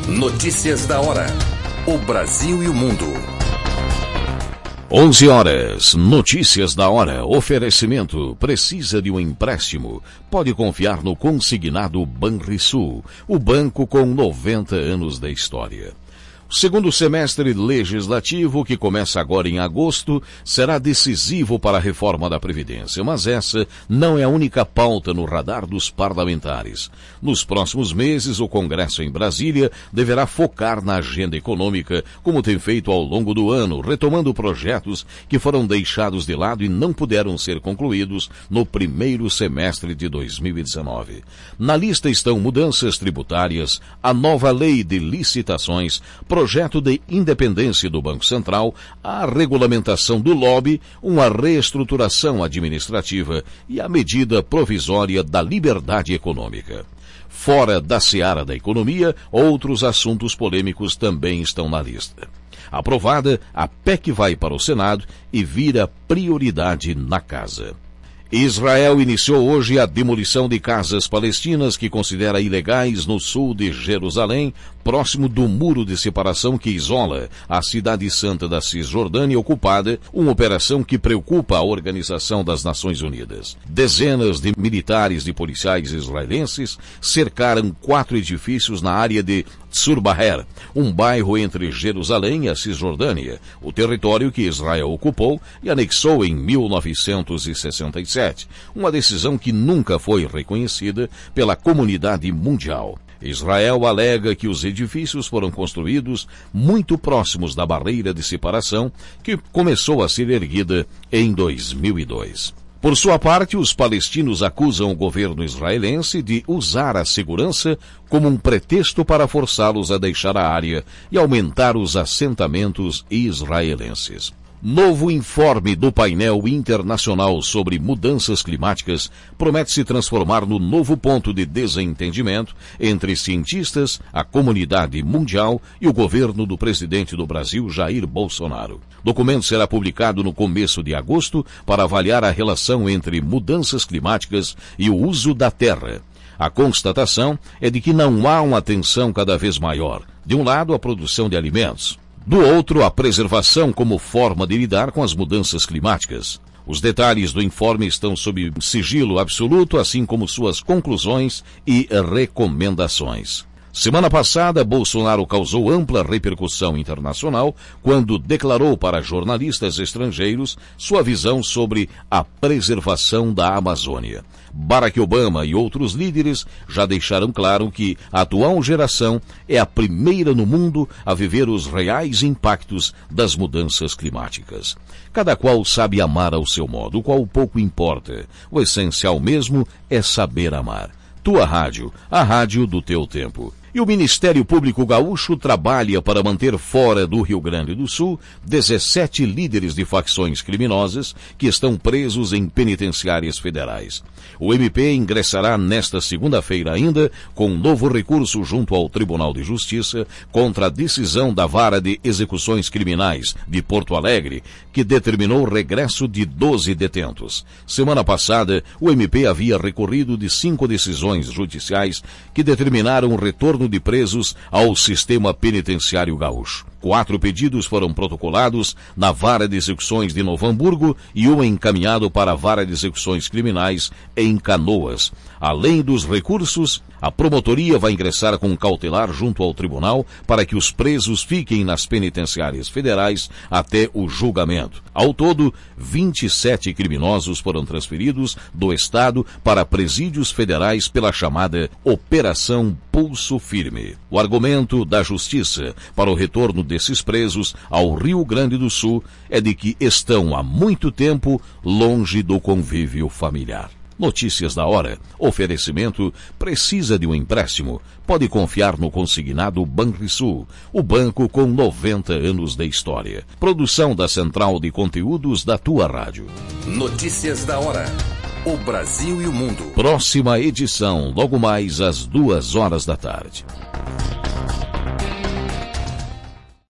Notícias da hora. O Brasil e o mundo. 11 horas. Notícias da hora. Oferecimento. Precisa de um empréstimo? Pode confiar no consignado Banrisul, o banco com 90 anos de história. O segundo semestre legislativo, que começa agora em agosto, será decisivo para a reforma da Previdência, mas essa não é a única pauta no radar dos parlamentares. Nos próximos meses, o Congresso em Brasília deverá focar na agenda econômica, como tem feito ao longo do ano, retomando projetos que foram deixados de lado e não puderam ser concluídos no primeiro semestre de 2019. Na lista estão mudanças tributárias, a nova lei de licitações, projeto de independência do Banco Central, a regulamentação do lobby, uma reestruturação administrativa e a medida provisória da liberdade econômica. Fora da seara da economia, outros assuntos polêmicos também estão na lista. Aprovada, a PEC vai para o Senado e vira prioridade na casa. Israel iniciou hoje a demolição de casas palestinas que considera ilegais no sul de Jerusalém, próximo do muro de separação que isola a cidade santa da Cisjordânia ocupada, uma operação que preocupa a Organização das Nações Unidas. Dezenas de militares e policiais israelenses cercaram 4 edifícios na área de Tzur-Baher, um bairro entre Jerusalém e a Cisjordânia, o território que Israel ocupou e anexou em 1967, uma decisão que nunca foi reconhecida pela comunidade mundial. Israel alega que os edifícios foram construídos muito próximos da barreira de separação que começou a ser erguida em 2002. Por sua parte, os palestinos acusam o governo israelense de usar a segurança como um pretexto para forçá-los a deixar a área e aumentar os assentamentos israelenses. Novo informe do painel internacional sobre mudanças climáticas promete se transformar no novo ponto de desentendimento entre cientistas, a comunidade mundial e o governo do presidente do Brasil, Jair Bolsonaro. O documento será publicado no começo de agosto para avaliar a relação entre mudanças climáticas e o uso da terra. A constatação é de que não há uma tensão cada vez maior. De um lado, a produção de alimentos. Do outro, a preservação como forma de lidar com as mudanças climáticas. Os detalhes do informe estão sob sigilo absoluto, assim como suas conclusões e recomendações. Semana passada, Bolsonaro causou ampla repercussão internacional quando declarou para jornalistas estrangeiros sua visão sobre a preservação da Amazônia. Barack Obama e outros líderes já deixaram claro que a atual geração é a primeira no mundo a viver os reais impactos das mudanças climáticas. Cada qual sabe amar ao seu modo, o qual pouco importa. O essencial mesmo é saber amar. Tua rádio, a rádio do teu tempo. E o Ministério Público Gaúcho trabalha para manter fora do Rio Grande do Sul 17 líderes de facções criminosas que estão presos em penitenciárias federais. O MP ingressará nesta segunda-feira ainda com um novo recurso junto ao Tribunal de Justiça contra a decisão da Vara de Execuções Criminais de Porto Alegre, que determinou o regresso de 12 detentos. Semana passada, o MP havia recorrido de 5 decisões judiciais que determinaram o retorno de presos ao sistema penitenciário gaúcho. 4 pedidos foram protocolados na Vara de Execuções de Novo Hamburgo e um encaminhado para a Vara de Execuções Criminais em Canoas. Além dos recursos, a promotoria vai ingressar com cautelar junto ao tribunal para que os presos fiquem nas penitenciárias federais até o julgamento. Ao todo, 27 criminosos foram transferidos do Estado para presídios federais pela chamada Operação Pulso Firme. O argumento da Justiça para o retorno desses presos ao Rio Grande do Sul é de que estão há muito tempo longe do convívio familiar. Notícias da hora. Oferecimento. Precisa de um empréstimo? Pode confiar no consignado Banrisul, o banco com 90 anos de história. Produção da Central de Conteúdos da tua rádio. Notícias da hora. O Brasil e o mundo. Próxima edição, logo mais às 2 horas da tarde.